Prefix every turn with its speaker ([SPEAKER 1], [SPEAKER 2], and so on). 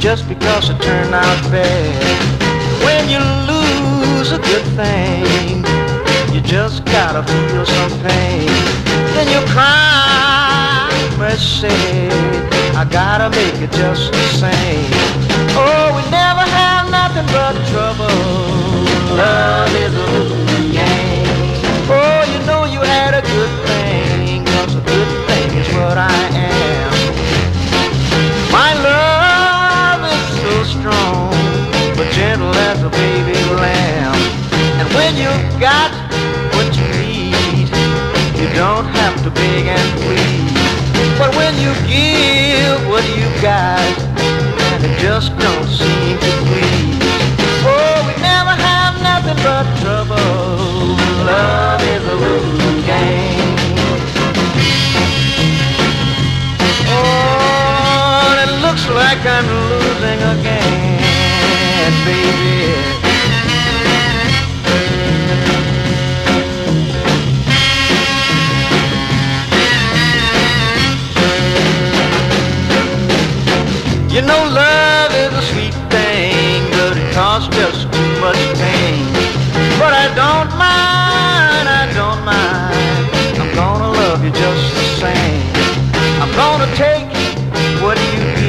[SPEAKER 1] just because it turned out bad. When you lose a good thing, you just gotta feel some pain. Then you cry, mercy, I gotta make it just the same. Oh, we never have nothing but trouble. Love is a losing game. Oh, you know you had a good thing, 'cause a good thing is what I am. My love is so strong, but gentle as a baby lamb. And when you've got what you need, you don't have to beg and plead. But when you give what you got, and it just don't seem to please. Oh, we never have nothing but trouble. Love is a losing game. Oh, it looks like I'm losing again, baby. You know love is a sweet thing, but it costs just too much pain. But I don't mind, I don't mind. I'm gonna love you just the same. I'm gonna take what you